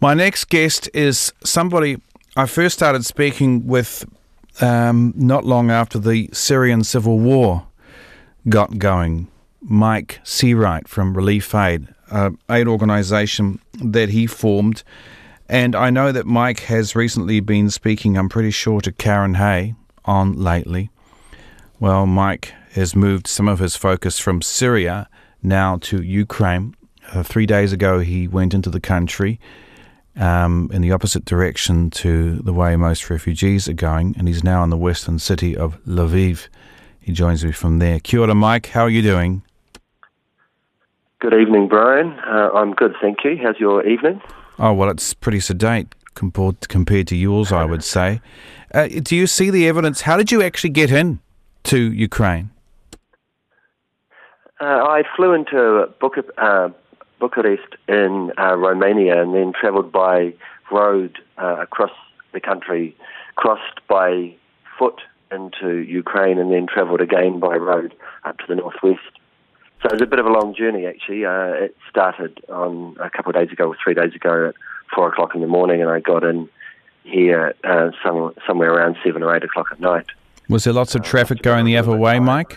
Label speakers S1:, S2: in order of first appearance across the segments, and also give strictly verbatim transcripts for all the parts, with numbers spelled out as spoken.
S1: My next guest is somebody I first started speaking with um, not long after the Syrian civil war got going. Mike Seawright from Relief Aid, an aid organisation that he formed. And I know that Mike has recently been speaking, I'm pretty sure, to Karen Hay on Lately. Well, Mike has moved some of his focus from Syria now to Ukraine. Uh, three days ago, he went into the country um, in the opposite direction to the way most refugees are going, and he's now in the western city of Lviv. He joins me from there. Kia ora, Mike. How are you doing?
S2: Good evening, Brian. Uh, I'm good, thank you. How's your evening?
S1: Oh, well, it's pretty sedate compared, compared to yours, I would say. Uh, do you see the evidence? How did you actually get in to Ukraine?
S2: Uh, I flew into Buca- uh, Bucharest in uh, Romania and then travelled by road uh, across the country, crossed by foot into Ukraine and then travelled again by road up to the northwest. So it was a bit of a long journey, actually. Uh, it started on a couple of days ago, or three days ago, at four o'clock in the morning, and I got in here uh, some, somewhere around seven or eight o'clock at night.
S1: Was there lots of traffic uh, going the other way, Mike?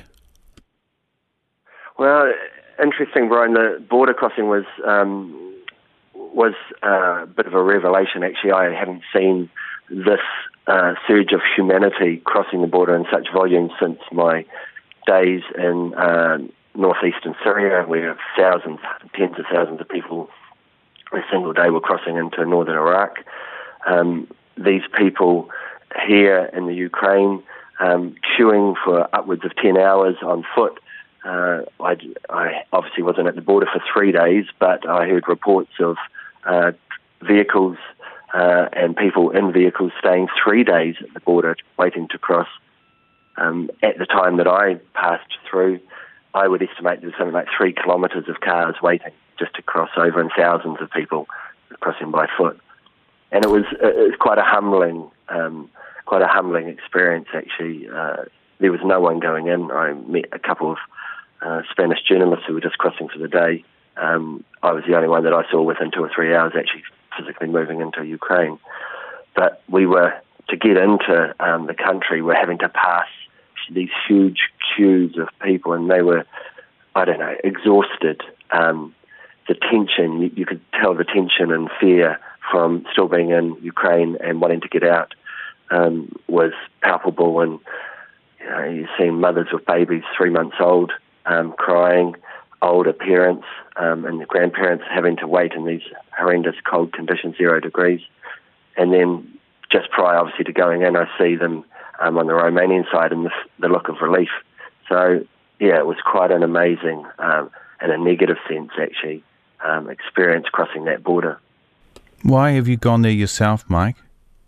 S2: Well, interesting, Brian. The border crossing was um, was uh, a bit of a revelation. Actually, I hadn't seen this uh, surge of humanity crossing the border in such volume since my days in Uh, northeastern Syria, where thousands, tens of thousands of people a single day were crossing into northern Iraq. Um, these people here in the Ukraine, um, queuing for upwards of ten hours on foot. Uh, I, I obviously wasn't at the border for three days, but I heard reports of uh, vehicles uh, and people in vehicles staying three days at the border waiting to cross. Um, at the time that I passed through, I would estimate there was something like three kilometres of cars waiting just to cross over, and thousands of people crossing by foot. And it was it was quite a humbling, um, quite a humbling experience. Actually, uh, there was no one going in. I met a couple of uh, Spanish journalists who were just crossing for the day. Um, I was the only one that I saw within two or three hours actually physically moving into Ukraine. But we were to get into um, the country, we're having to pass these huge queues of people, and they were, I don't know, exhausted. Um, the tension, you, you could tell the tension and fear from still being in Ukraine and wanting to get out um, was palpable. And you know, you're seeing mothers with babies three months old um, crying, older parents um, and the grandparents having to wait in these horrendous cold conditions, zero degrees. And then just prior, obviously, to going in, I see them Um, on the Romanian side, and the, the look of relief. So, yeah, it was quite an amazing, um, in a negative sense, actually, um, experience crossing that border.
S1: Why have you gone there yourself, Mike?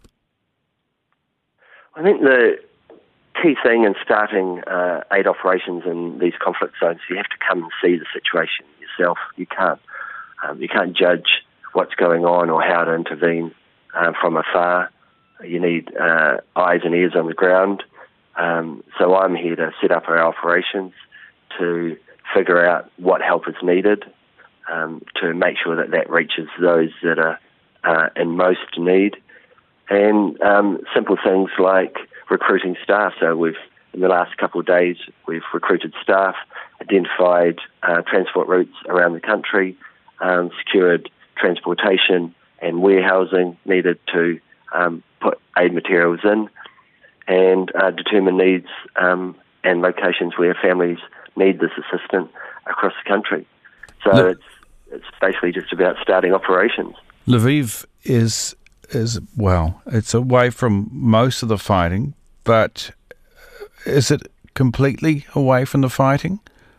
S2: I think the key thing in starting uh, aid operations in these conflict zones, you have to come and see the situation yourself. You can't, um, you can't judge what's going on or how to intervene uh, from afar. You need uh, eyes and ears on the ground. Um, so I'm here to set up our operations, to figure out what help is needed, um, to make sure that that reaches those that are uh, in most need, and um, simple things like recruiting staff. So we've, in the last couple of days, we've recruited staff, identified uh, transport routes around the country, um, secured transportation and warehousing needed to um, put aid materials in, and uh, determine needs um, and locations where families need this assistance across the country. So Le- it's it's basically just about starting operations.
S1: Lviv is is well, it's away from most of the fighting, but is it completely away from the fighting?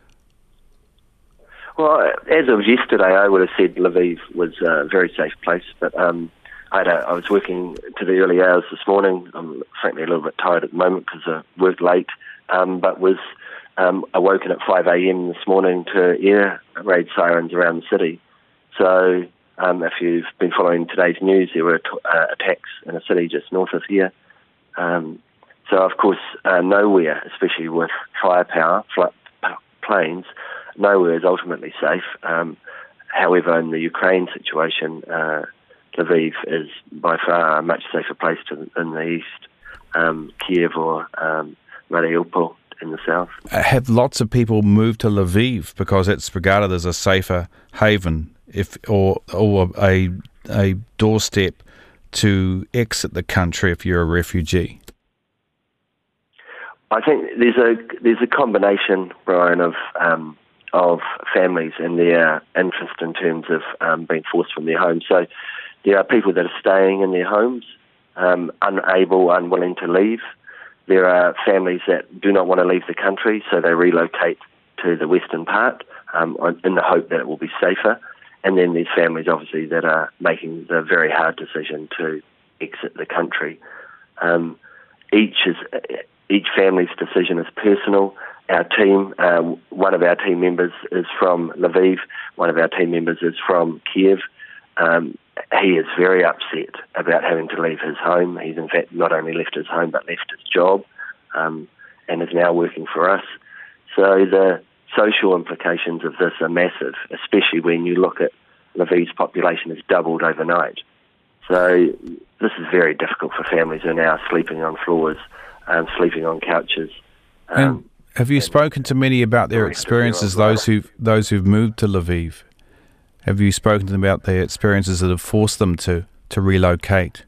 S2: Well, as of yesterday, I would have said Lviv was a very safe place, but um, I, had a, I was working to the early hours this morning. I'm frankly a little bit tired at the moment because I worked late, um, but was um, awoken at five a.m. this morning to air raid sirens around the city. So um, if you've been following today's news, there were t- uh, attacks in a city just north of here. Um, so, of course, uh, nowhere, especially with firepower, fl- planes, nowhere is ultimately safe. Um, however, in the Ukraine situation, uh, Lviv is by far a much safer place to, in the east, um, Kiev or um, Mariupol in the south.
S1: Have lots of people moved to Lviv because it's regarded as a safer haven, if or or a a doorstep to exit the country if you're a refugee?
S2: I think there's a there's a combination, Brian, of um, of families and their interest in terms of um, being forced from their homes. So there are people that are staying in their homes, um, unable, unwilling to leave. There are families that do not want to leave the country, so they relocate to the western part um, in the hope that it will be safer. And then there's families, obviously, that are making the very hard decision to exit the country. Um, each is each family's decision is personal. Our team, uh, one of our team members is from Lviv, one of our team members is from Kiev. Um, he is very upset about having to leave his home. He's in fact not only left his home but left his job um, and is now working for us. So the social implications of this are massive, especially when you look at Lviv's population has doubled overnight. So this is very difficult for families who are now sleeping on floors, um, sleeping on couches. Um,
S1: and have you spoken to many about their experiences, those who those who've moved to Lviv? Have you spoken to them about their experiences that have forced them to, to relocate?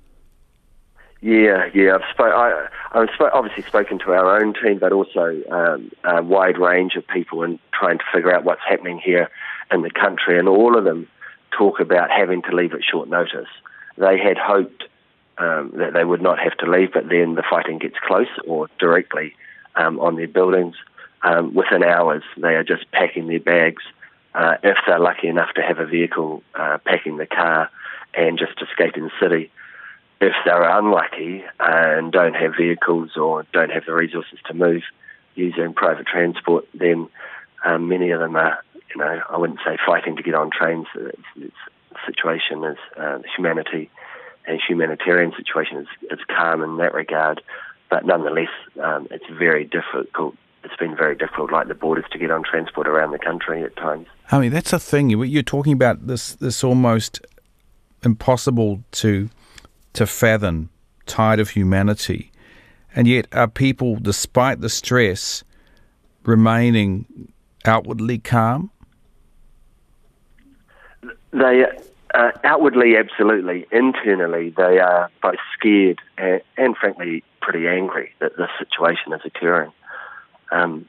S2: Yeah, yeah. I've spoke, I, I've sp- obviously spoken to our own team, but also um, a wide range of people and trying to figure out what's happening here in the country. And all of them talk about having to leave at short notice. They had hoped um, that they would not have to leave, but then the fighting gets close or directly um, on their buildings. Um, within hours, they are just packing their bags. Uh, if they're lucky enough to have a vehicle, uh, packing the car and just escaping the city. If they're unlucky and don't have vehicles or don't have the resources to move using private transport, then um, many of them are, you know, I wouldn't say fighting to get on trains. It's, it's, the situation is uh, humanity and humanitarian situation is, is calm in that regard, but nonetheless, um, it's very difficult. It's been very difficult, like the borders, to get on transport around the country at times.
S1: I mean, that's a thing. You're talking about this this almost impossible to to fathom tide of humanity, and yet are people, despite the stress, remaining outwardly calm?
S2: They uh, outwardly, absolutely. Internally, they are both scared and, and frankly, pretty angry that this situation is occurring. Um,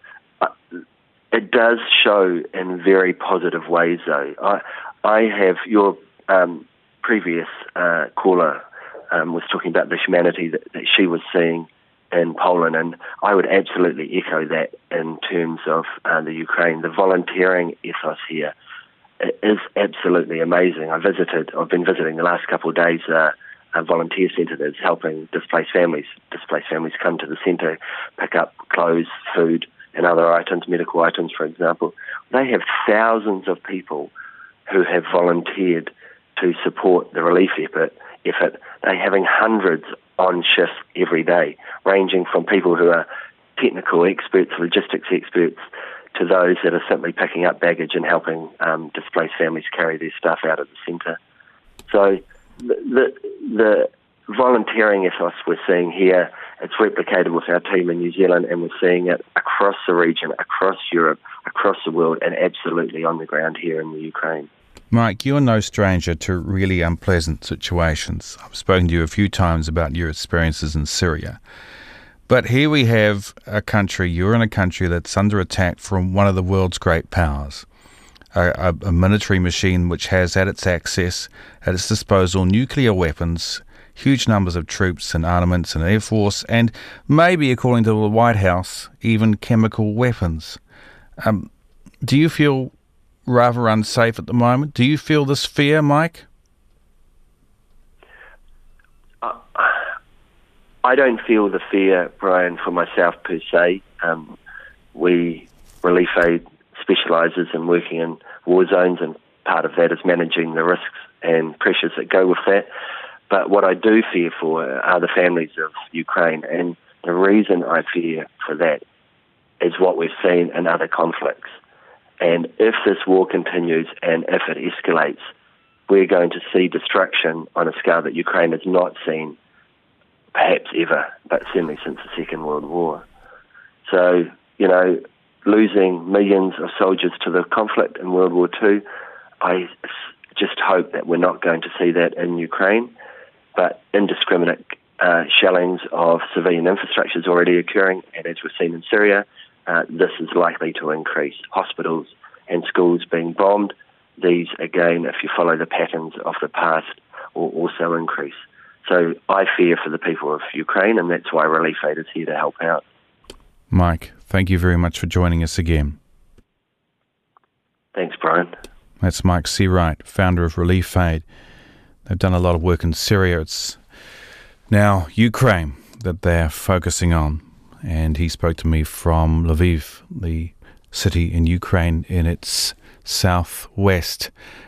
S2: it does show in very positive ways, though. I, I have your um, previous uh, caller um, was talking about the humanity that, that she was seeing in Poland, and I would absolutely echo that in terms of uh, the Ukraine. The volunteering ethos here is absolutely amazing. I visited, I've been visiting the last couple of days. Uh, a volunteer centre that's helping displaced families. Displaced families come to the centre, pick up clothes, food, and other items, medical items, for example. They have thousands of people who have volunteered to support the relief effort. effort. They're having hundreds on shifts every day, ranging from people who are technical experts, logistics experts, to those that are simply picking up baggage and helping um, displaced families carry their stuff out of the centre. So the, the, the volunteering ethos we're seeing here, it's replicated with our team in New Zealand, and we're seeing it across the region, across Europe, across the world, and absolutely on the ground here in the Ukraine.
S1: Mike, you're no stranger to really unpleasant situations. I've spoken to you a few times about your experiences in Syria. But here we have a country, you're in a country that's under attack from one of the world's great powers. A, a, a military machine which has at its access, at its disposal, nuclear weapons, huge numbers of troops and armaments and air force, and maybe, according to the White House, even chemical weapons. Um, do you feel rather unsafe at the moment? Do you feel this fear, Mike?
S2: Uh, I don't feel the fear, Brian, for myself per se. Um, we, Relief Aid, specialises in working in war zones, and part of that is managing the risks and pressures that go with that. But what I do fear for are the families of Ukraine, and the reason I fear for that is what we've seen in other conflicts. And if this war continues and if it escalates, we're going to see destruction on a scale that Ukraine has not seen, perhaps ever, but certainly since the Second World War. So, you know, losing millions of soldiers to the conflict in World War Two, I just hope that we're not going to see that in Ukraine, but indiscriminate uh, shellings of civilian infrastructure is already occurring, and as we've seen in Syria, uh, this is likely to increase. Hospitals and schools being bombed, these, again, if you follow the patterns of the past, will also increase. So I fear for the people of Ukraine, and that's why Relief Aid is here to help out.
S1: Mike, thank you very much for joining us again.
S2: Thanks, Brian.
S1: That's Mike Seawright, founder of Relief Aid. They've done a lot of work in Syria. It's now Ukraine that they're focusing on. And he spoke to me from Lviv, the city in Ukraine in its southwest.